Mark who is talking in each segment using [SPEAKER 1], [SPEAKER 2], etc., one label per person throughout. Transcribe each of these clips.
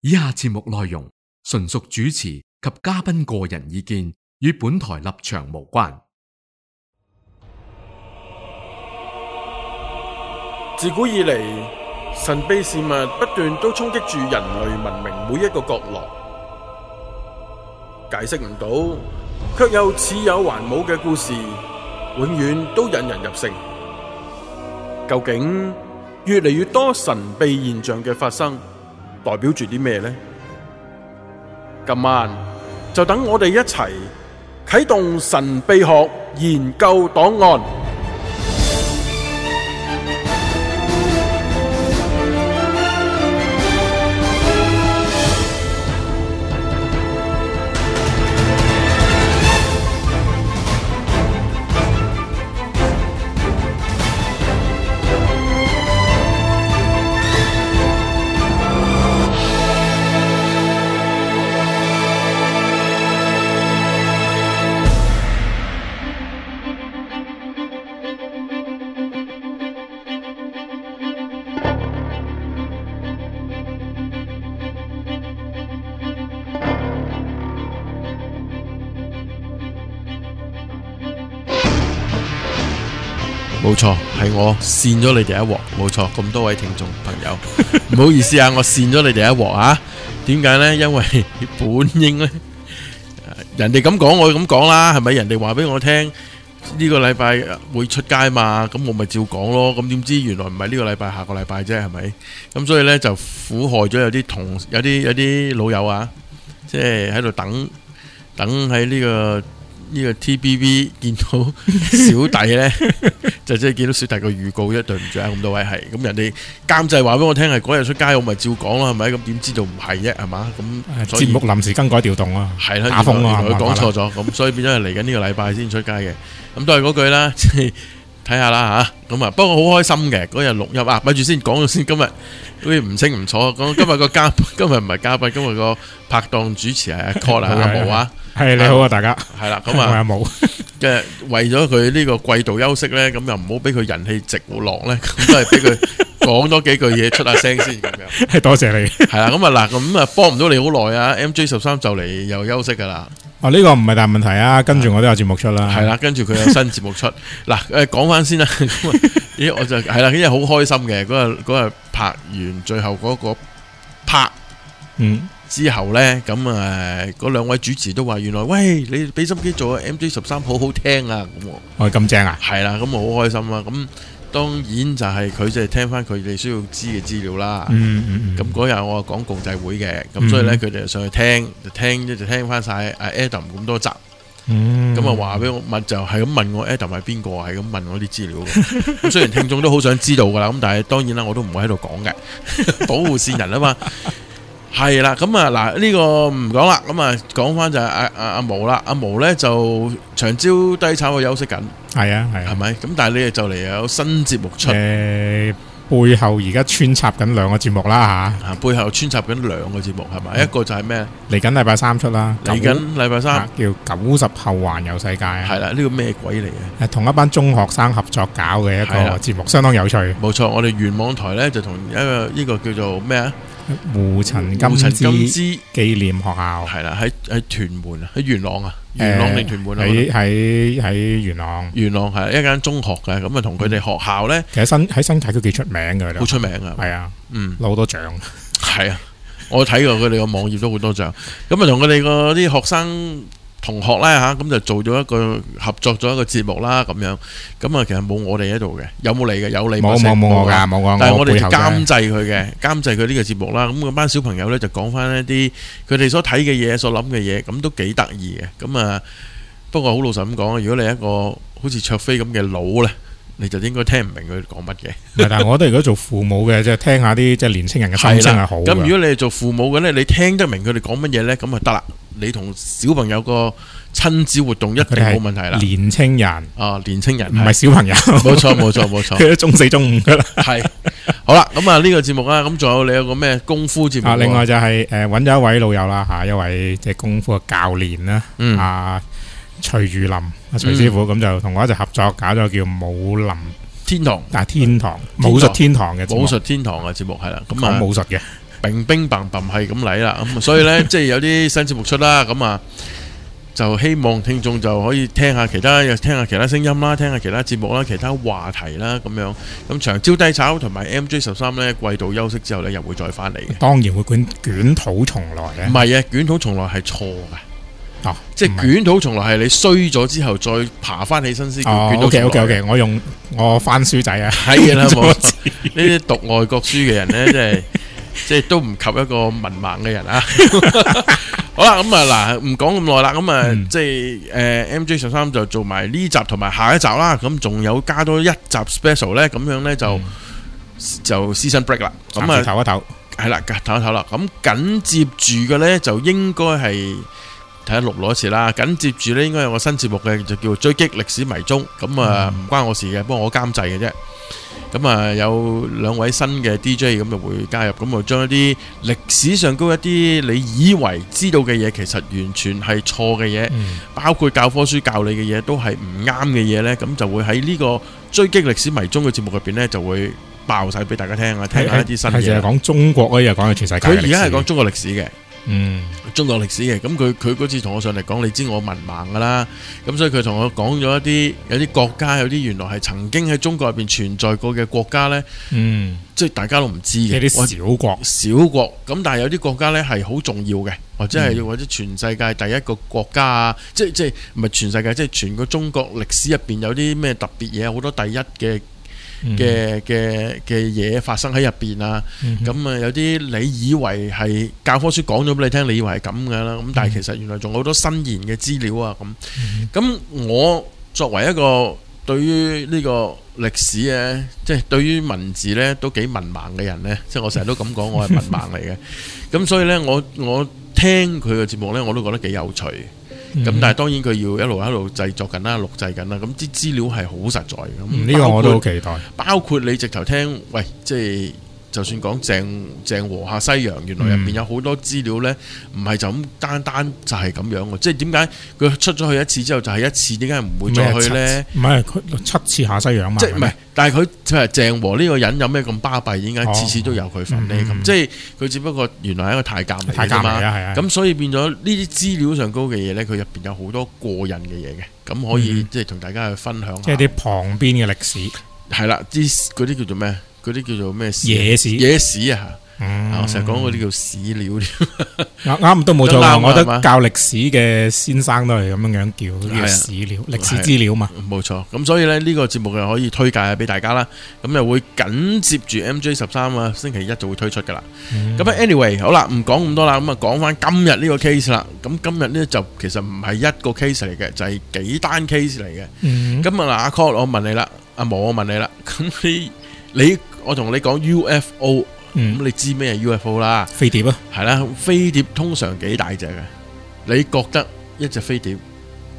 [SPEAKER 1] 以下節目內容純屬主持及嘉賓個人意見，與本台立場無關。
[SPEAKER 2] 自古以嚟，神秘事物不斷都衝擊住人類文明每一個角落，解釋唔到，卻又似有還冇嘅故事，永遠都引人入勝。究竟越嚟越多神秘現象嘅發生，代表住啲咩呢？今晚就等我哋一齊啟動神秘學研究檔案。
[SPEAKER 3] 冇錯，係我扇咗你哋一鑊，冇錯。咁多位聽眾朋友，唔好意思啊，我扇咗你哋一鑊啊。點解呢？因為本應呢，人哋咁講，我咁講啦，係咪？人哋話俾我聽呢個禮拜會出街嘛，咁我咪照講咯。咁點知原來唔係呢個禮拜，下個禮拜啫，係咪？咁所以呢，就苦害咗有啲老友啊，即係喺度等喺呢個 TVB 見到小弟呢，就即係見到小弟個預告啫，對唔住啊，咁多位係咁，人哋監製話俾我聽係嗰日出街，我咪照講咯，係咪？咁點知道唔係啫，係嘛？咁
[SPEAKER 4] 節目臨時更改調動啊，
[SPEAKER 3] 係啦，
[SPEAKER 4] 打風啊，
[SPEAKER 3] 佢講錯咗，咁所以變咗係嚟緊呢個禮拜先出街嘅。咁都係嗰句啦，即係睇下啦嚇。咁啊，不過好開心嘅嗰日錄音啊，咪住先講咗先。今日好似唔清唔楚，講今日個嘉賓，今日唔係嘉賓，今日個拍檔主持係阿 Call 啊，阿毛啊。
[SPEAKER 4] 係你好啊，大家
[SPEAKER 3] 係啦，咁啊，
[SPEAKER 4] 阿毛
[SPEAKER 3] 嘅為咗佢呢個季度休息咧，咁又唔好俾佢人氣直落咧，咁都係俾佢講多幾句嘢出下聲先咁樣。
[SPEAKER 4] 係多謝你。
[SPEAKER 3] 係啦，咁啊嗱，咁啊幫唔到你好耐啊。MJ13就嚟又休息噶啦。
[SPEAKER 4] 哦，呢個唔係大問題啊，跟住我都有節目出啦。
[SPEAKER 3] 係啦，跟住佢有新節目出。嗱，講翻先啦。咦，我就係啦，因為好開心嘅嗰日拍完最後嗰個拍，之後呢，咁嗰兩位主持都話：原來喂，你俾心機做 MJ13 好好聽啊！咁
[SPEAKER 4] 哦，咁正啊！
[SPEAKER 3] 係啦，咁我好開心啊！咁當然就係佢就係聽翻佢哋需要知嘅資料啦。咁嗰日我講共濟會嘅，咁所以呢，佢哋就上去聽就聽翻晒 Adam 咁多集。咁啊話俾我問，就係咁問我 Adam 係邊個，係咁問我啲資料。咁雖然聽眾都好想知道噶啦，咁但係當然啦，我都唔會喺度講嘅，保護線人啊嘛。係啦，咁啊嗱，呢個唔講啦，咁啊講翻就係阿毛啦，阿毛咧就長招低炒，休息緊，
[SPEAKER 4] 係啊係，
[SPEAKER 3] 係咪？咁但係你哋就嚟有新節目出，
[SPEAKER 4] 背後而家穿插緊兩個節目啦吓，
[SPEAKER 3] 背後穿插緊兩個節目係咪？一個就係咩？
[SPEAKER 4] 嚟緊禮拜三出啦，
[SPEAKER 3] 嚟緊禮拜三
[SPEAKER 4] 叫90後環遊世界，
[SPEAKER 3] 係啦，呢個咩鬼嚟嘅？
[SPEAKER 4] 係同一班中學生合作搞嘅一個節目，相當有趣。
[SPEAKER 3] 冇錯，我哋元網台咧就同一個呢個叫做咩啊？
[SPEAKER 4] 胡陳金枝紀念學校
[SPEAKER 3] 係啦，喺屯門啊，喺元朗啊，元朗定屯門啊？
[SPEAKER 4] 喺元朗，
[SPEAKER 3] 元朗係一間中學嘅，咁啊同佢哋學校咧，
[SPEAKER 4] 其實喺新界都幾出名嘅，
[SPEAKER 3] 好出名啊，
[SPEAKER 4] 係啊，攞好多獎，
[SPEAKER 3] 係啊，我睇過佢哋個網頁都好多獎，咁啊同佢哋個啲學生同學咧嚇，咁就做咗一個合作咗一個節目啦，咁樣，咁啊其實冇我哋喺度嘅，有冇嚟嘅？有你冇
[SPEAKER 4] 我㗎，冇我，
[SPEAKER 3] 但係我哋就監製佢嘅，監製佢呢個節目啦。咁嗰班小朋友咧就講翻一啲佢哋所睇嘅嘢、所諗嘅嘢，咁都幾得意嘅。咁啊，不過好老實咁講，如果你係一個好似卓飛咁嘅佬咧，你就應該聽唔明佢講乜嘅。
[SPEAKER 4] 但係我哋如果做父母嘅，即係聽下啲即係年青人嘅心聲係好。
[SPEAKER 3] 咁如果你係做父母嘅咧，你聽得明佢哋講乜嘢咧，咁就得啦。你同小朋友個親子活動一定冇問題啦。
[SPEAKER 4] 年青人
[SPEAKER 3] 啊，年青人
[SPEAKER 4] 唔係小朋友。
[SPEAKER 3] 冇錯冇錯冇錯。
[SPEAKER 4] 佢都中四中五噶啦。係。
[SPEAKER 3] 好啦，咁啊呢個節目啦，咁仲有你有個咩功夫節目？
[SPEAKER 4] 啊，另外就係揾咗一位老友啦嚇，一位即係功夫嘅教練啦。啊，徐如林徐師傅，咁就同我一齊合作搞咗叫武林
[SPEAKER 3] 天堂，
[SPEAKER 4] 天堂武術天堂嘅
[SPEAKER 3] 武術天堂嘅節目係啦，咁
[SPEAKER 4] 講武術嘅。
[SPEAKER 3] 乒乒乓乓係咁嚟啦，咁所以呢，即係有啲新節目出啦，咁啊就希望聽眾就可以聽下其他聲音啦，聽下其他節目啦，其他話題啦咁樣。咁長招低炒同埋 MJ13呢，季度休息之後呢，又會再翻嚟嘅。
[SPEAKER 4] 當然會捲土重來嘅。
[SPEAKER 3] 唔係啊，捲土重來係錯㗎。即係捲土重來係你衰咗之後再爬翻起身先叫捲土重來。
[SPEAKER 4] OK， 我用我翻書仔啊。
[SPEAKER 3] 係啦，冇錯。呢啲讀外國書嘅人呢，即係都唔及一個文盲嘅人啊。好啦，咁啊嗱，唔講咁耐啦，咁啊即係MJ13就做埋呢集同埋下一集啦，咁仲有加多一集 special 咧，咁樣咧就 season break 啦，咁啊
[SPEAKER 4] 唞一唞，
[SPEAKER 3] 係啦，唞一唞啦，咁緊接住嘅咧就應該係睇下錄攞一次啦，緊接住咧應該有個新節目嘅，就叫追擊歷史迷蹤，咁啊唔關我事嘅，不過我監製嘅啫。咁啊，有兩位新嘅 DJ 咁就會加入，咁就將一啲歷史上高一啲你以為知道嘅嘢，其實完全係錯嘅嘢，包括教科書教你嘅嘢都係唔啱嘅嘢呢。咁就會喺呢個追擊歷史迷蹤嘅節目入邊呢，就會爆晒俾大家聽啊，聽下一啲新嘢。
[SPEAKER 4] 係講中國嗰啲，又講係全世界。
[SPEAKER 3] 佢而家係講中國歷史嘅。中國歷史嘅，咁佢嗰次同我上嚟講，你知我文盲噶啦，咁所以佢同我講咗有啲國家，有啲原來係曾經喺中國入邊存在過嘅國家呢，即係大家都唔知嘅，
[SPEAKER 4] 啲小國，
[SPEAKER 3] 咁但係有啲國家呢係好重要嘅，或者全世界第一個國家啊，即係唔係全世界，即係全個中國歷史入邊有啲咩特別嘢，好多第一嘅嘢發生喺入邊啊，咁啊有啲你以為係教科書講咗俾你聽，你以為係咁噶啦，咁但係其實原來仲有好多新研嘅資料啊，咁我作為一個對於呢個歷史咧，即係對於文字咧都幾文盲嘅人咧，即係我成日都咁講，我係文盲嚟嘅，咁所以咧我聽佢嘅節目咧，我都覺得幾有趣。咁但係當然佢要一路製作緊啦，錄製緊啦，咁啲資料係好實在嘅。呢個我都好期待。包括你直頭聽，喂，即係就算講鄭和下西洋，原來入邊有好多資料呢，唔係就咁單就係咁樣嘅。即係點解佢出咗去一次之後就係一次，點解唔會再去呢？
[SPEAKER 4] 唔係佢7次下西洋嘛？
[SPEAKER 3] 即係唔係？但係佢就係鄭和呢個人有咩咁巴閉？點解次次都有佢份呢？咁即係佢只不過原來係一個太監嚟㗎嘛。咁所以變咗呢啲資料上高嘅嘢呢，佢入邊有好多過癮嘅嘢嘅，咁可以即係同大家去分享下。即係啲
[SPEAKER 4] 旁邊嘅歷史係
[SPEAKER 3] 啦，嗰啲叫做咩？嗰啲叫做咩史？
[SPEAKER 4] 野史
[SPEAKER 3] 啊！我成日講嗰啲叫史料
[SPEAKER 4] 啱都冇錯。我覺得教歷史嘅先生都係咁樣叫史料、歷史資料嘛。
[SPEAKER 3] 冇錯。咁所以咧呢個節目就可以推介下俾大家啦。咁又會緊接住 MJ13啊，星期一就會推出噶啦。咁anyway 好啦，唔講咁多啦。咁啊講翻今日呢個 case 啦。咁今日呢，就其實唔係一個 case 嚟嘅，就係幾單 case 嚟嘅。咁啊嗱，阿 Call 我問你啦，阿毛我問你啦。咁我同你講 UFO。咁你知咩係 UFO 啦？
[SPEAKER 4] 飛碟啊，
[SPEAKER 3] 係啦，飛碟通常幾大隻嘅？你覺得一隻飛碟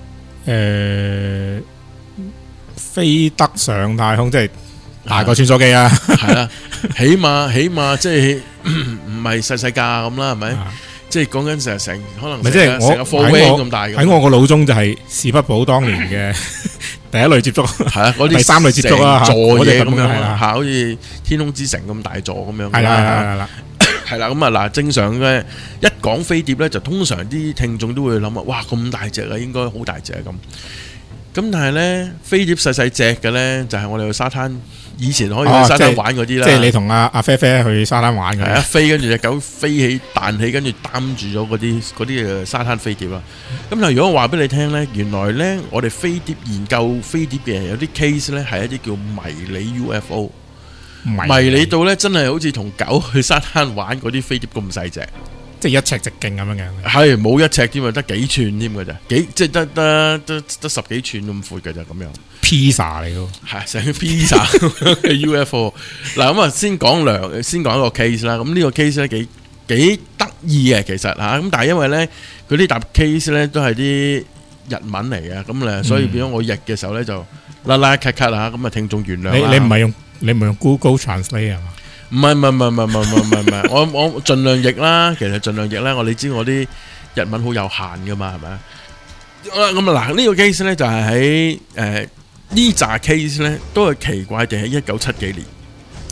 [SPEAKER 4] 飛得上太空，即係大過穿梭機啊？
[SPEAKER 3] 係啦，起碼即係唔係細架咁啦，係咪？即係講緊成可能
[SPEAKER 4] 即係
[SPEAKER 3] 成個貨 van 咁大。
[SPEAKER 4] 喺我個腦中就係史匹堡當年嘅第一類接觸，係啊，
[SPEAKER 3] 嗰啲
[SPEAKER 4] 第三類接觸啦，
[SPEAKER 3] 座嘢咁樣
[SPEAKER 4] 係啦，
[SPEAKER 3] 好似天空之城咁大座咁樣。
[SPEAKER 4] 係啦，
[SPEAKER 3] 係啦，咁啊嗱，正常嘅一講飛碟咧，就通常啲聽眾都會諗啊，哇咁大隻啊，應該好大隻啊咁。咁但係咧，飛碟細隻嘅咧，就係我哋去沙灘。以前可以去沙灘玩嗰啲啦，
[SPEAKER 4] 即係你同阿啡啡去沙灘玩嘅，
[SPEAKER 3] 係啊，飛跟住隻狗飛起彈起，跟住擔住咗嗰啲沙灘飛碟啦。咁但係如果我話俾你聽咧，原來咧我哋飛碟研究飛碟嘅人有啲 case 咧係一啲叫迷你 UFO， 迷你到咧真係好似同狗去沙灘玩嗰啲飛碟咁細隻。
[SPEAKER 4] 即係一尺直徑咁樣嘅，
[SPEAKER 3] 係冇一尺添啊，得幾寸添㗎咋？即係得10幾寸咁闊㗎咋咁樣。
[SPEAKER 4] Pizza 嚟㗎，
[SPEAKER 3] 係成個 pizza 嘅 UFO。嗱咁啊，先講一個 case 啦。咁呢個 case 咧幾得意嘅其實嚇。咁但係因為咧佢呢沓 case 咧都係啲日文嚟嘅，咁咧所以變咗我譯嘅時候咧就啦啦咳咳嚇。咁啊聽眾原諒啦。
[SPEAKER 4] 你唔係用 Google Translate 係嘛？
[SPEAKER 3] 唔係，我盡量譯啦，其實盡量譯啦。你知我啲日文好有限噶嘛，係咪？好啦，咁啊嗱，呢個 case 咧就係喺呢扎 case 咧都係奇怪地喺1970幾年，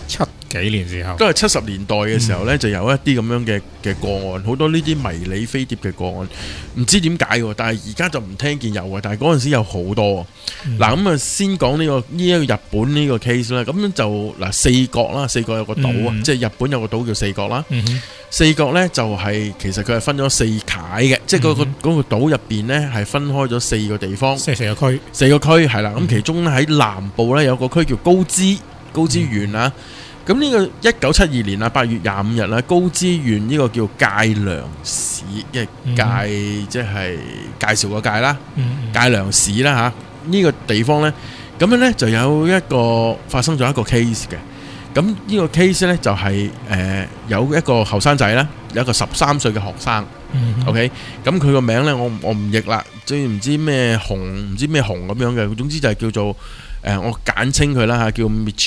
[SPEAKER 4] 70幾年時候，
[SPEAKER 3] 都係70年代嘅時候呢，就有一啲咁樣嘅個案，好多呢啲迷你飛碟嘅個案，唔知點解喎，但係而家就唔聽見有嘅，但係嗰陣時有好多。嗱咁啊，先講呢一個日本呢個 case 啦，咁樣就嗱四國啦，四國有個島啊，即係日本有個島叫四國啦。四國呢就係其實佢係分咗四界嘅，即係嗰個島入邊呢係分開咗4個地方，
[SPEAKER 4] 四個區
[SPEAKER 3] 係啦。咁其中呢喺南部呢有個區叫高知縣啊。咁呢個1972年8月25日啦，高知縣呢個叫界良市，因為界即係介紹個界啦，界良市啦嚇。呢個地方呢，咁樣呢就有一個發生咗一個 case 嘅。咁呢個 case 呢，就係有一個後生仔啦，有一個13歲嘅學生。OK， 咁佢個名呢，我唔譯啦，即係唔知咩紅咁樣嘅。總之就係叫做我簡稱佢啦嚇，叫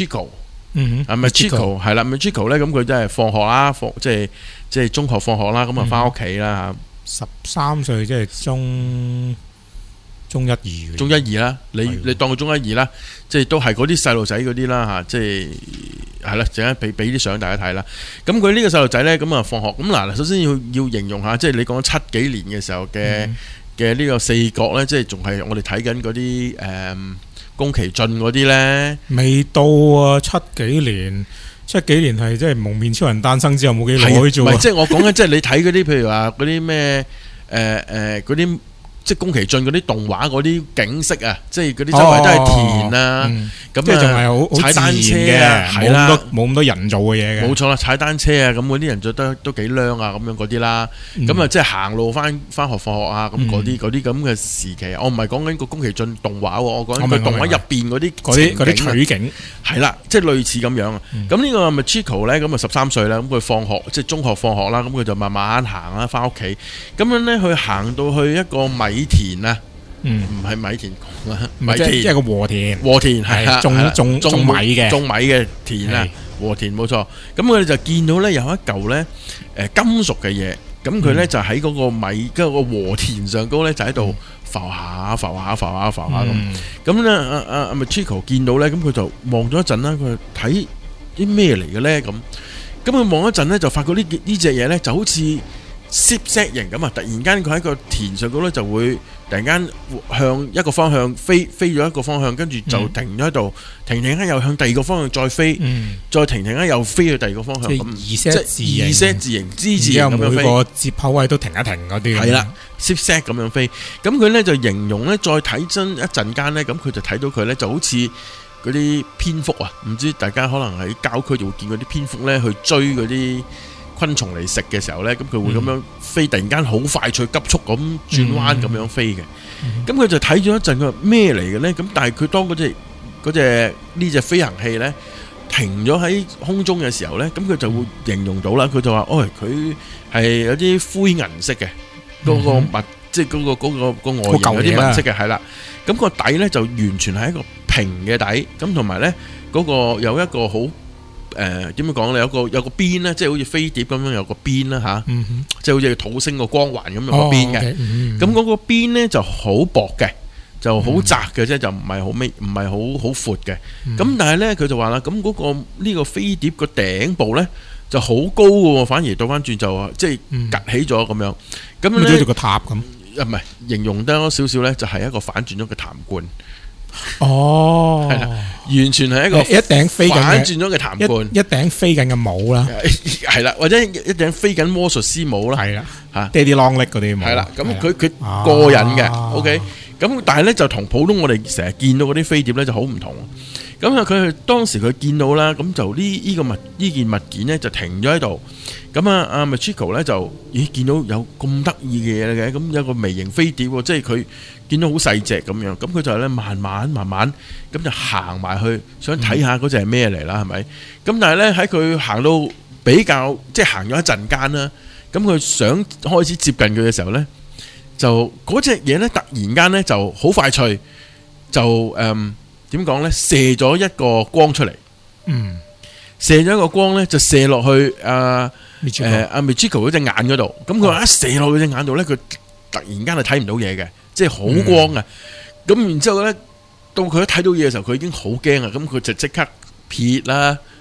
[SPEAKER 3] Michiko。Michiko 係啦 ，Michiko 咧，咁佢真係放學啦，即係中學放學啦，咁啊翻屋企啦嚇。
[SPEAKER 4] 13歲即係中一二
[SPEAKER 3] 啦，你當佢中一二啦，即係都係嗰啲細路仔嗰啲啦嚇，即係啦，陣間俾啲相大家睇啦。咁佢呢個細路仔咧，咁啊放學咁嗱，首先要形容下，即係你講70幾年嘅時候嘅呢個四國咧，即係仲係我哋睇緊嗰啲宮崎駿嗰啲呢，
[SPEAKER 4] 未到啊！70幾年係即係蒙面超人誕生之後冇幾耐啫。
[SPEAKER 3] 唔係，即係我講緊，即係你睇嗰啲，譬如話嗰啲咩嗰啲，即係宮崎駿嗰啲動畫嗰啲景色啊，即係嗰啲周圍都係田啊，咁
[SPEAKER 4] 即係仲係好
[SPEAKER 3] 踩單車嘅，
[SPEAKER 4] 係啦，冇咁多人造嘅嘢嘅。
[SPEAKER 3] 冇錯啦，踩單車啊，咁嗰啲人做得都幾靚啊，咁樣嗰啲啦，咁啊即係行路翻學放學啊，咁嗰啲咁嘅時期，我唔係講緊個宮崎駿動畫喎，我講緊個動畫入邊嗰啲
[SPEAKER 4] 取景，
[SPEAKER 3] 係啦，即係類似咁樣啊。咁呢個 Michiko 咧，咁啊13歲啦，咁佢放學即係中學放學啦，咁佢就慢慢行啦，翻屋企，咁樣咧佢行到去一個米田啊，唔係米田共啊，米田
[SPEAKER 4] 即係個禾田
[SPEAKER 3] 係種米嘅田啊，禾田冇錯。咁佢哋就見到咧有一嚿咧金屬嘅嘢，咁佢咧就喺嗰個米嗰個禾田上高咧就喺度浮下咁。咁咧阿 Michiko 見到咧，咁佢就望咗一陣啦，佢睇啲咩嚟嘅咧咁。咁佢望一陣咧，就發覺呢隻嘢咧就好似攝石型咁啊！突然間佢喺個田上高咧就會突然間向一個方向飛咗一個方向，跟住就停咗喺度，停下又向第二個方向再飛，再停下又飛去第二個方向咁，
[SPEAKER 4] 即係二 set 字形之字咁樣飛，每個接口位都停一停嗰啲。係啦，
[SPEAKER 3] 攝石咁樣飛。咁佢咧就形容咧，再睇真一陣間咧，咁佢就睇到佢咧就好似嗰啲蝙蝠啊！唔知大家可能喺郊區就會見嗰啲蝙蝠咧去追嗰啲昆蟲嚟食嘅時候呢，咁佢會咁樣飛，突然間好快脆急速咁轉彎咁樣飛嘅。咁佢就睇咗一陣，佢話咩嚟嘅呢？咁但係佢當呢隻飛行器呢停咗喺空中嘅時候呢，咁佢就會形容到啦。佢就話：佢係有啲灰銀色嘅嗰個物，即係嗰個外形有啲紋色嘅，係啦。咁個底呢就完全係一個平嘅底，咁同埋呢嗰個有一個好。點樣講咧？有個邊咧，即係好似飛碟咁樣有個邊啦嚇，即係好似土星個光環咁樣個邊嘅。咁嗰個邊咧就好薄嘅，就好窄嘅啫，就唔係好闊嘅。咁但係咧佢就話啦，咁呢個飛碟個頂部咧就好高嘅喎，反而倒翻轉就即係趌起咗咁樣。咁咧好似個塔咁，唔係形容得少少咧，就係一個反轉咗嘅痰罐。
[SPEAKER 4] 係啦，
[SPEAKER 3] 完全係一個
[SPEAKER 4] 一頂飛緊
[SPEAKER 3] 反轉咗嘅痰罐，
[SPEAKER 4] 一頂飛緊嘅帽啦，
[SPEAKER 3] 係啦，或者一頂飛緊魔術師帽啦，
[SPEAKER 4] 係啦嚇，Daddy Long Leg嗰啲帽，
[SPEAKER 3] 係啦，咁佢過癮嘅，OK，咁但係咧就同普通我哋成日見到嗰啲飛碟咧就好唔同。咁啊，佢當時佢見到啦，咁就呢件物件咧就停咗喺度。咁啊，阿 Michiko 咧就見到有咁得意嘅嘢嘅，咁有個微型飛碟喎，即係佢見到好細隻咁樣。咁佢就咧慢慢咁就行埋去，想睇下嗰隻係咩嚟啦，係咪？咁但係咧喺佢行到比較即係行咗一陣間啦，咁佢想開始接近佢嘅時候咧，就嗰隻嘢咧突然間咧就好快脆就點講咧？射咗一個光出嚟，射咗一個光咧，就射落去阿 Michiko 嗰隻眼嗰度。咁佢話一射落佢隻眼度咧，佢突然間係睇唔到嘢嘅，即係好光啊！咁然之後咧，到佢一睇到嘢嘅時候，佢已經好驚啊！咁佢就即刻撇啦，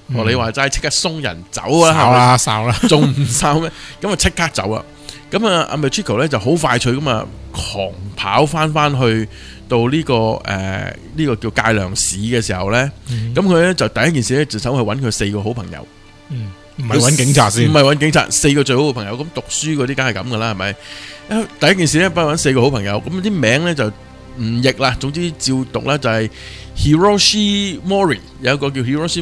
[SPEAKER 3] 學你話齋，即刻鬆人走啊，
[SPEAKER 4] 哨啦哨啦，
[SPEAKER 3] 仲唔哨咩？咁啊即刻走啊！咁啊阿 Michiko 咧就好快脆咁啊狂跑翻去到呢個叫界良市嘅時候咧，咁佢咧就第一件事咧就走去揾佢4個好朋友。
[SPEAKER 4] 唔係揾警察先，
[SPEAKER 3] 唔係揾警察，4個最好嘅朋友。咁讀書嗰啲梗係咁噶啦，係咪？第一件事咧，幫佢揾4個好朋友。咁啲名咧就唔譯啦，總之照讀啦，就係 Hiroshi Mori， 有一個叫 Hiroshi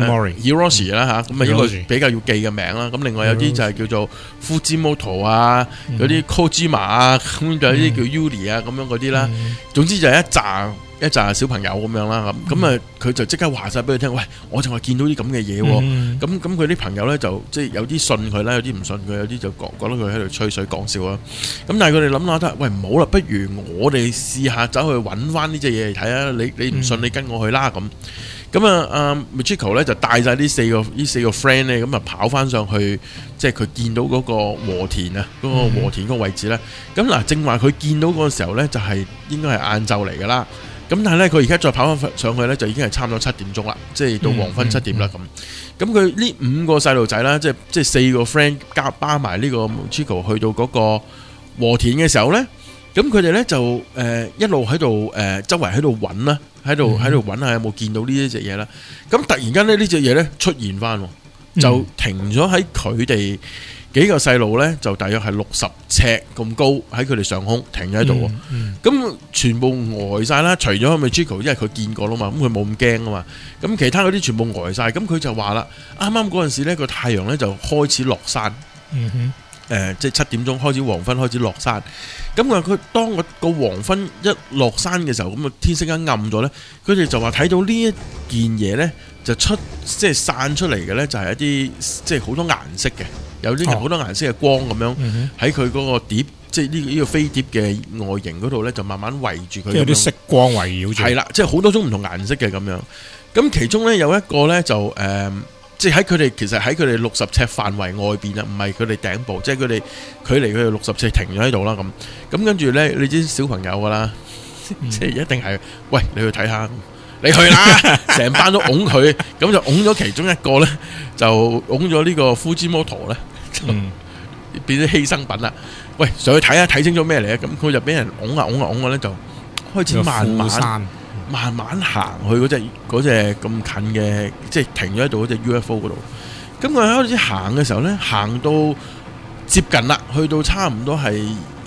[SPEAKER 3] Mori 啦嚇，咁啊應該比較要記嘅名啦。咁另外有啲就係叫做 Fujimoto 啊，有啲 Kojima 啊，咁有啲叫 Yuri 啊咁樣嗰啲啦。總之就係一紮小朋友咁樣啦，咁啊佢就即刻話晒俾佢聽，喂，我就係見到啲咁嘅嘢喎，咁佢啲朋友咧就即係有啲信佢啦，有啲唔信佢，有啲就覺得佢喺度吹水講笑啦。咁但係佢哋諗下得，喂唔好啦，不如我哋試下走去揾翻呢隻嘢嚟睇啊！你唔信你跟我去啦咁。咁啊阿 Michiko 咧就帶晒呢四個 friend 咧，咁啊跑翻上去，即係佢見到嗰個和田啊，嗰個和田嗰個位置咧。咁嗱，正話佢見到嗰個時候咧，就係應該係晏晝嚟㗎啦。咁但係咧，佢而家再跑翻上去咧，就已經係差唔多7點鐘啦，即係到黃昏7點啦咁。咁佢呢5個細路仔啦，即係4個 friend 加巴埋呢個 Michiko 去到嗰個和田嘅時候咧，咁佢哋咧就一路喺度周圍喺度揾啦，喺度揾下有冇見到呢一隻嘢啦。咁突然間咧呢隻嘢咧出現翻，就停咗喺佢哋幾個細路咧，就大約係60尺咁高喺佢哋上空停咗喺度。咁全部呆晒啦，除咗 Michiko，因為佢見過啦嘛，咁佢冇咁驚啊嘛。咁其他嗰啲全部呆晒。咁佢就話啦，啱啱嗰陣時咧個太陽咧就開始落山。即係7點鐘開始黃昏開始落山。咁啊佢當個黃昏一落山嘅時候，咁啊天色一暗咗咧，佢哋就話睇到呢一件嘢咧就即係散出嚟嘅咧，就係一啲即係好多顏色嘅。有啲好多顏色嘅光咁樣喺佢嗰個碟，即係呢個飛碟嘅外形嗰度咧，就慢慢圍住佢。
[SPEAKER 4] 有啲色光圍繞住。係
[SPEAKER 3] 啦，即係好多種唔同顏色嘅咁樣。咁其中咧有一個咧就即係其實喺佢哋60尺範圍外邊啊，唔係佢哋頂部，即係佢哋距離佢哋60尺停咗喺度啦咁。咁跟住咧，你知小朋友噶啦，即係一定係喂你去睇下。你去啦，成班都擁佢，咁就擁咗其中一個咧，就擁咗呢個 Fujimoto 咧，就變咗犧牲品啦。喂，上去睇下，睇清楚咩嚟啊？咁佢就俾人擁啊咧，就開始慢慢行去嗰隻咁近嘅，即係停咗喺度嗰隻 UFO 嗰度。咁佢開始行嘅時候咧，行到接近啦，去到差唔多係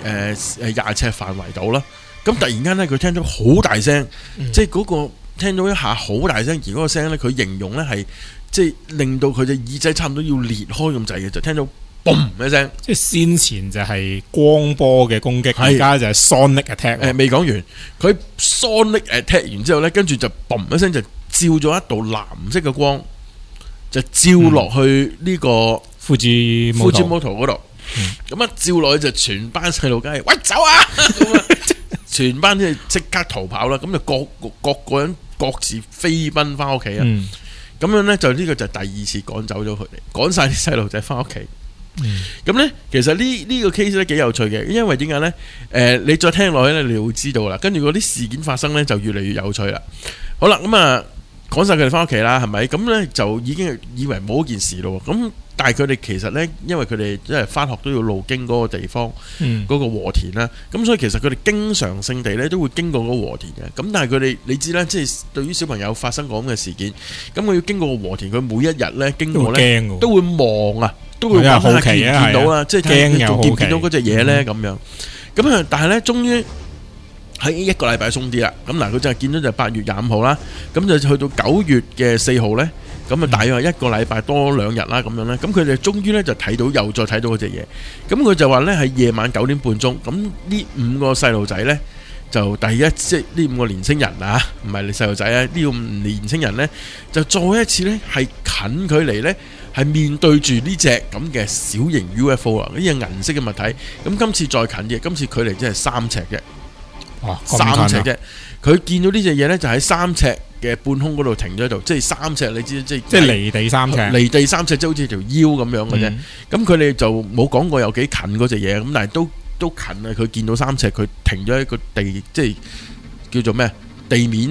[SPEAKER 3] 20尺範圍度啦。咁突然間咧，佢聽到好大聲，即係嗰個。聽到一下好大聲，而嗰個聲咧，佢形容咧係即係令到佢隻耳仔差唔多要裂開咁滯嘅，就聽到嘣一聲。即係
[SPEAKER 4] 先前就係光波嘅攻擊，而家就係 sonic attack。
[SPEAKER 3] 未講完，佢 sonic attack 完之後咧，跟住就嘣一聲就照咗一道藍色嘅光，就照落去呢個 Fujimoto 嗰度。咁一照落去就全班細路仔喂走啊！全班即刻逃跑啦！咁就各個人各自飛奔翻屋企啊！咁樣咧就呢個就第2次趕走咗佢哋，趕晒啲細路仔翻屋企。咁咧其實呢個 case 咧幾有趣嘅，因為點解咧？你再聽落去咧，你會知道啦。跟住嗰啲事件發生咧，就越嚟越有趣啦。好啦，咁啊趕晒佢哋翻屋企啦，係咪？咁咧就已經以為冇一件事咯。咁但係佢哋其實咧，因為佢哋即係翻學都要路經嗰個地方，嗰個和田啦。咁所以其實佢哋經常性地咧都會經過嗰個和田嘅。咁但係佢哋你知啦，即係對於小朋友發生過咁嘅事件，咁佢要經過個和田，佢每一日咧經過咧都會望啊，都會揾下見唔見到啦，即係睇仲見唔見到嗰隻嘢咧咁樣。咁啊，但係咧終於喺1個禮拜鬆啲啦。咁嗱，佢就係見到就8月25號啦，咁就去到9月嘅4號咧。咁啊，大約係1個禮拜多2日啦，咁樣咧。咁佢哋終於咧就睇到，又再睇到嗰隻嘢。咁佢就話咧係夜晚9點半鐘。咁呢5個細路仔咧就即係呢5個年青人啊，唔係你細路仔啊，呢個年青人咧就再一次咧係近距離咧係面對住呢隻咁嘅小型 UFO 啊，呢隻銀色嘅物體。咁今次再近啲，今次距離即係3尺啫。哇，3尺啫！佢見到呢隻嘢咧就喺3尺嘅半空嗰度停咗喺度，即係3尺，你知即係
[SPEAKER 4] 離地3尺，
[SPEAKER 3] 離地3尺，即係好似條腰咁樣嘅啫。咁佢哋就冇講過有幾近嗰隻嘢，咁但係都近啊！佢見到3尺，佢停咗喺個地，即係叫做咩地面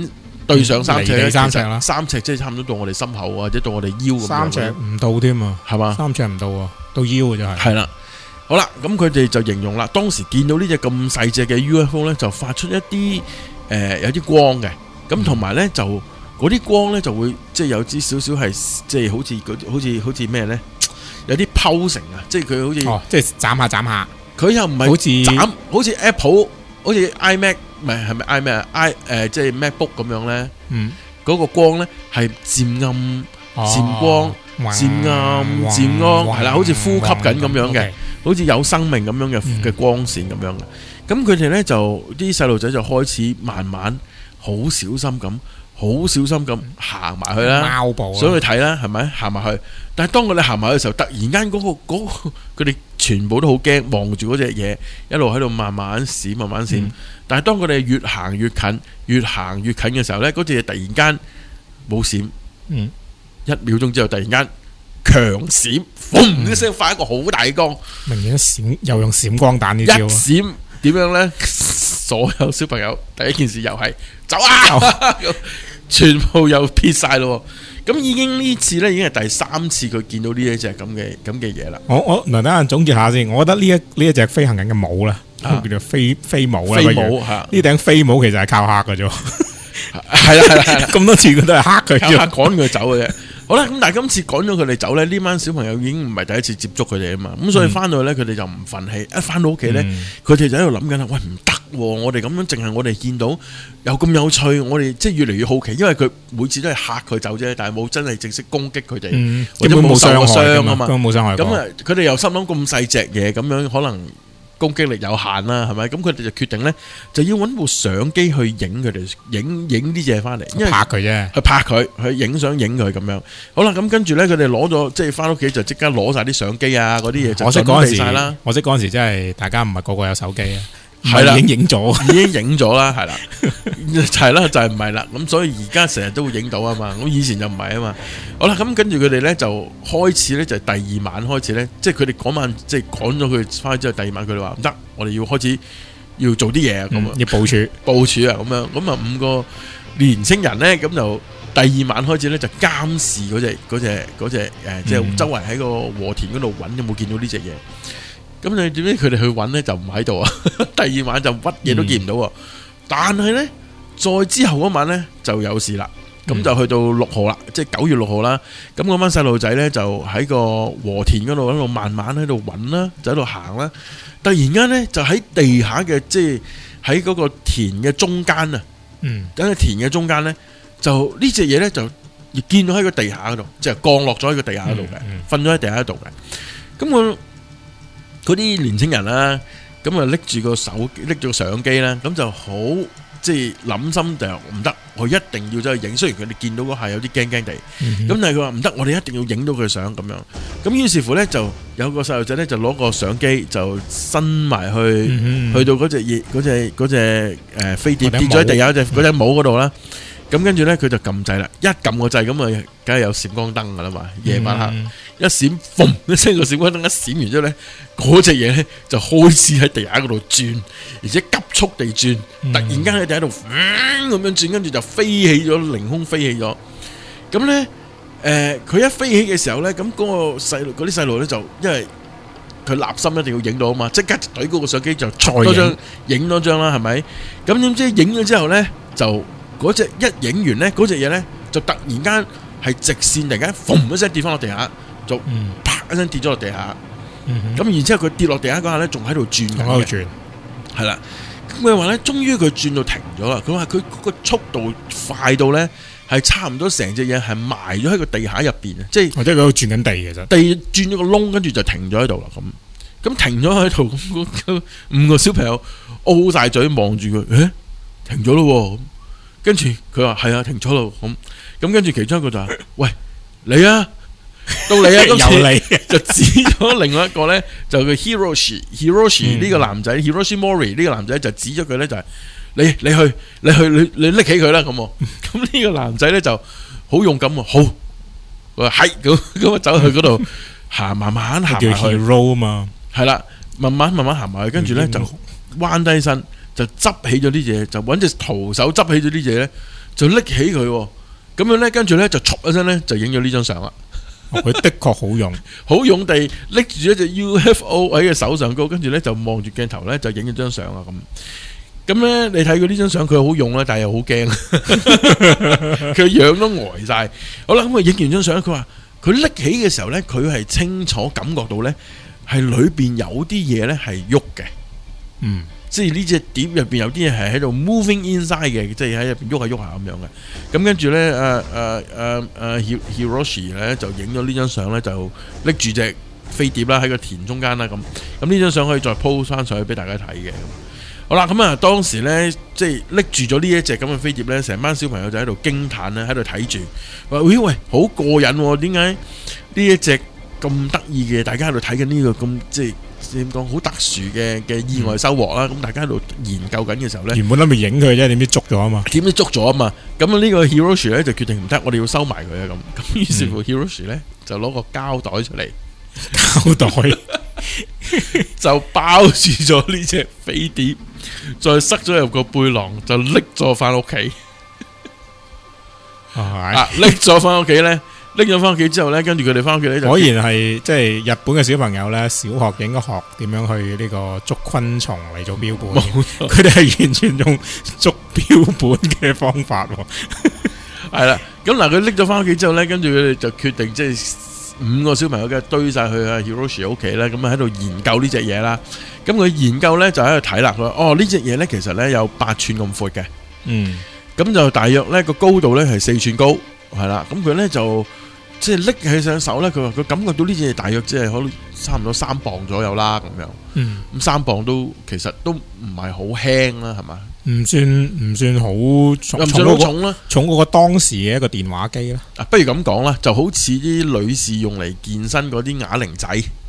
[SPEAKER 3] 對上3尺咧，
[SPEAKER 4] 離地3尺啦
[SPEAKER 3] 3尺即係差唔多到我哋心口或者到我哋腰咁樣。
[SPEAKER 4] 3尺唔到添啊，
[SPEAKER 3] 係嘛
[SPEAKER 4] ？3尺唔到啊，到腰嘅就係。
[SPEAKER 3] 係啦，好啦，咁佢哋就形容啦，當時見到呢隻咁細隻嘅 UFO 咧，就發出一啲有啲光嘅，咁同埋咧就嗰啲光咧就會即係有啲少少係即係好似咩咧？有啲拋成啊，即係佢好似
[SPEAKER 4] 即係斬下，
[SPEAKER 3] 佢又唔係
[SPEAKER 4] 好似
[SPEAKER 3] 斬，好似 Apple， 好似 iMac， 唔係咪 iMac 啊即係 MacBook 咁樣咧。嗰個光咧係漸暗漸光。漸暗漸光，係啦，好似呼吸緊咁樣嘅，好似有生命咁樣嘅光線咁樣嘅。咁佢哋咧就啲細路仔就開始慢慢好小心咁行埋去啦，
[SPEAKER 4] 貓步
[SPEAKER 3] 想去睇啦，係咪行埋去？但係當佢哋行埋去嘅時候，突然間嗰個佢哋全部都好驚，望住嗰隻嘢一路喺度慢慢閃。但係當佢哋越行越近嘅時候咧，嗰隻嘢突然間冇閃。1秒鐘之後，突然間強閃，嘣一聲發一個好大嘅光，
[SPEAKER 4] 明顯閃又用閃光彈呢招。
[SPEAKER 3] 一閃點樣呢？所有小朋友第一件事又係走啊，全部又撇晒咯。咁已經呢次呢，已經係第3次佢見到呢一隻咁嘅嘢啦。
[SPEAKER 4] 我等陣總結下先，我覺得呢一隻飛行緊嘅帽啦，叫做飛帽啦。
[SPEAKER 3] 飛帽嚇，
[SPEAKER 4] 呢頂飛帽其實係靠嚇嘅啫。
[SPEAKER 3] 係啦，
[SPEAKER 4] 咁多次佢都係嚇佢，
[SPEAKER 3] 趕佢走嘅啫。好啦，咁但係今次趕咗佢哋走咧，呢班小朋友已經唔係第一次接觸佢哋啊嘛，咁所以翻到去咧，佢哋就唔忿氣，一翻到屋企咧，佢哋就喺度諗緊啦，喂，唔得，我哋咁樣淨係我哋見到有咁有趣，我哋即係越嚟越好奇，因為佢每次都係嚇佢走啫，但係冇真係正式攻擊佢哋，或者冇受過傷啊嘛，
[SPEAKER 4] 都冇傷害過。
[SPEAKER 3] 咁啊，佢哋又心諗咁細隻嘢，咁樣可能攻擊力有限啦，係咪？咁佢哋就決定咧，就要揾部相機去影佢哋，影啲嘢翻嚟，因為
[SPEAKER 4] 拍佢啫，
[SPEAKER 3] 去拍佢，去影相影佢咁樣。好啦，咁跟住咧，佢哋攞咗，即係翻屋企就即刻攞晒啲相機啊，嗰啲嘢就準備晒啦。
[SPEAKER 4] 我識嗰陣時，真係大家唔係個個有手機啊，
[SPEAKER 3] 係啦，
[SPEAKER 4] 已經影咗
[SPEAKER 3] 啦，係啦，係啦，就係唔係啦。咁所以而家成日都會影到啊嘛。咁以前就唔係啊嘛。好啦，咁跟住佢哋咧就開始咧，就第2晚開始咧，即係佢哋嗰晚即係趕咗佢翻去之後，第2晚佢哋話唔得，我哋要開始要做啲嘢啊，咁啊，
[SPEAKER 4] 要部署
[SPEAKER 3] 啊，咁樣，咁啊5個年青人咧，咁就第2晚開始咧就監視嗰隻即係周圍喺個禾田嗰度揾有冇見到呢隻嘢。咁你點知佢哋去揾咧就唔喺度啊？第2晚就乜嘢都見唔到喎。但係咧，再之後嗰晚咧就有事啦。咁就去到6號啦，即係9月6號啦。咁嗰班細路仔咧就喺個禾田嗰度喺度慢慢喺度揾啦，就喺度行啦。突然間咧就喺地下嘅，即係喺嗰個田嘅中間啊。喺個田嘅中間咧，就呢隻嘢咧就見到喺個地下嗰度，即係降落咗喺個地下嗰度嘅，瞓咗喺地下度嘅。咁嗰啲年青人啦，咁啊拎住個相機啦，咁就好即係諗心就唔得，我一定要走去影。雖然佢哋見到嗰下有啲驚驚地，咁但係佢話唔得，我哋一定要影到佢相咁樣。咁於是乎咧，就有個細路仔咧就攞個相機就伸埋去到嗰隻飛碟跌咗喺地下嗰隻帽嗰度啦。咁跟住咧，佢就撳掣啦，一撳個掣咁啊，梗係有閃光燈噶啦嘛。夜晚黑一閃，嘣一聲個閃光燈一閃完之後咧，嗰隻嘢咧就開始喺地下嗰度轉，而且急速地轉，突然間喺地下度咁樣轉，跟住就飛起咗，凌空飛起咗。咁咧，佢一飛起嘅時候咧，咁嗰啲細路咧就因為佢立心一定要影到啊嘛，即刻就懟嗰個相機就影多張啦，係咪？咁點知影咗之後咧就。嗰隻一影完咧，嗰隻嘢咧就突然間係直線，突然間嘣一聲跌翻落地下，就啪一聲跌咗落地下。咁然之後佢跌落地下嗰下咧，仲喺度轉緊嘅，係啦。咁佢話咧，終於佢轉到停咗啦。佢話佢嗰個速度快到咧，係差唔多成隻嘢係埋咗喺個地下入邊啊！即係或者佢喺度轉緊地其實，地轉咗個窿，跟住就停咗喺度啦。咁停咗喺度，咁5個小朋友 O 晒嘴望住佢，停咗咯。跟住佢話係啊，停咗咯。咁跟住其中一個就話：喂，你啊，到你啊，今次就指咗另外一個咧，就叫 Hiroshi 呢個男仔，Hiroshi Mori 呢個男仔就指咗佢咧，就係你去拎起佢啦。咁呢個男仔咧就好勇敢喎，好，佢話係咁走去嗰度行，慢慢行埋去。叫 Hero 啊嘛，係啦，慢慢行埋去，跟住咧就彎低身。就執起咗啲嘢，就揾隻徒手執起咗啲嘢咧， 就拎起佢喎，咁樣咧，跟住咧就唰一聲咧就影咗呢張相啦。
[SPEAKER 4] 佢的確好勇，
[SPEAKER 3] 好勇地拎住一隻 UFO 喺佢手上高，跟住咧就望住鏡頭咧就影咗張相啊咁咧，你睇佢呢張相，佢好勇啦，但係又好驚，佢樣都呆晒。好啦，咁佢影完張相，佢話佢拎起嘅時候咧，佢係清楚感覺到咧係裏邊有啲嘢咧係喐嘅，即係呢隻碟入邊有啲嘢係喺度 moving inside 嘅，即係喺入邊喐下喐下咁樣嘅。咁跟住咧，Hiroshi 咧就影咗呢張相咧，就拎住隻飛碟啦喺個田中間啦咁呢張相可以再 post 翻上去俾大家睇嘅。好啦，咁啊當時咧即係拎住咗呢一隻咁嘅飛碟咧，成班小朋友就喺度驚嘆咧，喺度睇住話喂好過癮喎！點解呢一隻咁得意嘅，大家喺度睇緊呢個咁即係點講好特殊嘅意外收穫啦？咁大家喺度研究緊嘅時候咧，
[SPEAKER 4] 原本諗住影佢啫，點知捉咗啊嘛？
[SPEAKER 3] 點知捉咗啊嘛？咁呢個 Hiroshi 咧就決定唔得，我哋要收埋佢啊咁。於是乎 Hiroshi 咧就攞個膠袋出嚟，
[SPEAKER 4] 膠袋
[SPEAKER 3] 就包住咗呢隻飛碟，再塞咗入個背囊，就拎咗翻屋企。拎咗翻屋企咧。拎咗翻屋企之後咧，跟住佢哋翻屋企咧就
[SPEAKER 4] 果然係即係日本嘅小朋友咧，小學應該學點樣去呢個捉昆蟲嚟做標本。佢哋係完全用捉標本嘅方法。
[SPEAKER 3] 係啦，咁嗱佢拎咗翻屋企之後咧，跟住佢哋就決定即係5個小朋友嘅堆晒去阿 Hiroshi 屋企咧，咁啊喺度研究呢隻嘢啦。咁佢研究咧就喺度睇啦，佢話呢隻嘢咧其實咧有8寸咁闊嘅，咁就大約咧個高度咧係4寸高，係啦。咁佢咧就即係拎起上手咧，佢話佢感覺到呢隻嘢大約即係可能差唔多3磅左右啦，咁樣。咁3磅都其實都唔係好輕啦，係嘛？唔
[SPEAKER 4] 算好重，
[SPEAKER 3] 又唔算好重啦，
[SPEAKER 4] 重過個當時嘅一個電話機啦。
[SPEAKER 3] 不如咁講啦，就好似啲女士用嚟健身嗰啲啞鈴仔。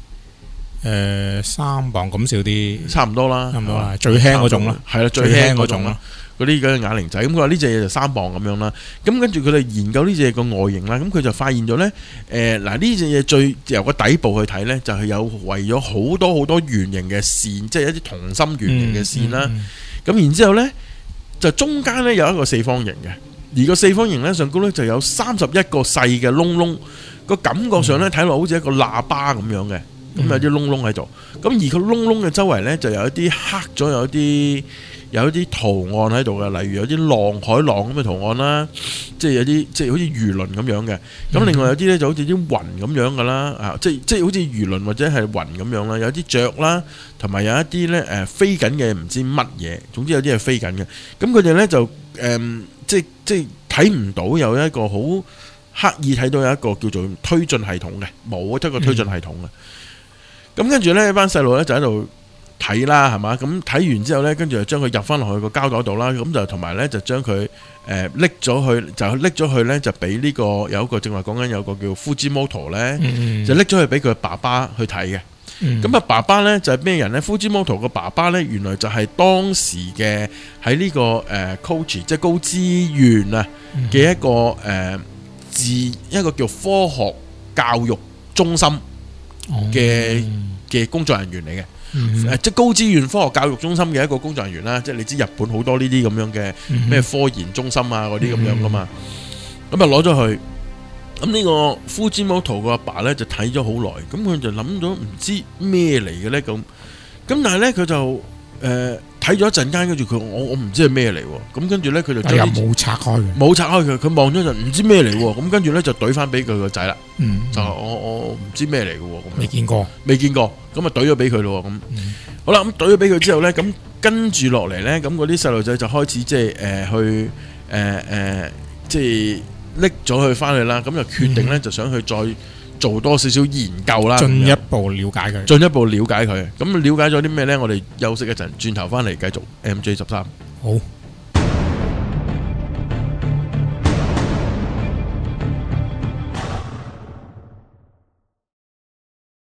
[SPEAKER 4] 3磅咁少啲，
[SPEAKER 3] 差唔多啦，
[SPEAKER 4] 最輕嗰種啦，
[SPEAKER 3] 係啦，最輕嗰種啦。嗰啲啞鈴仔，咁佢話呢隻嘢就3磅咁樣啦。咁跟住佢哋研究呢隻嘢個外形啦，咁佢就發現咗咧，嗱呢隻嘢最由個底部去睇咧，就係有圍咗好多圓形嘅線，即係一啲同心圓形嘅線啦。咁然之後咧，就中間咧有一個四方形嘅，而個四方形咧上高咧就有31個細嘅窿窿，個感覺上咧睇落好似一個喇叭咁樣嘅，咁有啲窿窿喺度。咁而個窿窿嘅周圍咧就有一啲黑咗，有一啲圖案喺度嘅，例如有啲海浪咁嘅圖案啦，即係有啲即係好似魚輪咁樣嘅。咁另外有啲咧就好似啲雲咁樣噶啦，即係好似魚輪或者係雲咁樣啦。有啲雀啦，同埋有一啲咧飛緊嘅唔知乜嘢，總之有啲係飛緊嘅。咁佢哋咧就即係睇唔到有一個好刻意睇到有一個叫做推進系統嘅，冇一個推進系統嘅。咁跟住咧，班細路咧就喺度睇啦，係嘛？咁睇完之後咧，跟住就將佢入翻落去個膠袋度啦。咁就同埋咧，就將佢拎咗去咧，就俾呢個有一個正話講緊有個叫 Fujimoto 咧，就拎咗去俾佢爸爸去睇嘅。咁爸爸咧就係咩人咧？Fujimoto 個爸爸咧，原來就係當時嘅喺呢個Kochi 即係高知縣啊嘅一個一個叫科學教育中心嘅工作人員嚟嘅，即係高知縣科學教育中心嘅一個工作人員啦。即係你知日本好多呢啲咁樣嘅咩科研中心啊嗰啲咁樣噶嘛。咁啊攞咗去，咁呢個 Fujimoto 個阿爸咧就睇咗好耐，咁佢就諗咗唔知咩嚟嘅咧咁但係咧佢就睇咗一陣間，跟住佢我唔知係咩嚟喎。咁跟住咧佢就
[SPEAKER 4] 冇拆開佢，
[SPEAKER 3] 佢望咗陣唔知咩嚟喎。咁跟住咧就懟翻俾佢個仔啦。就我唔知咩嚟嘅喎。未見過，咁啊懟咗俾佢咯。咁好啦，咁懟咗俾佢之後咧，咁跟住落嚟咧，咁嗰啲細路仔就開始即係去即係拎咗佢翻去啦。咁就決定咧就想去再做多少少研究啦，
[SPEAKER 4] 進一步了解佢。
[SPEAKER 3] 咁了解咗啲咩咧？我哋休息一陣，轉頭翻嚟繼續 MJ13。
[SPEAKER 4] 好。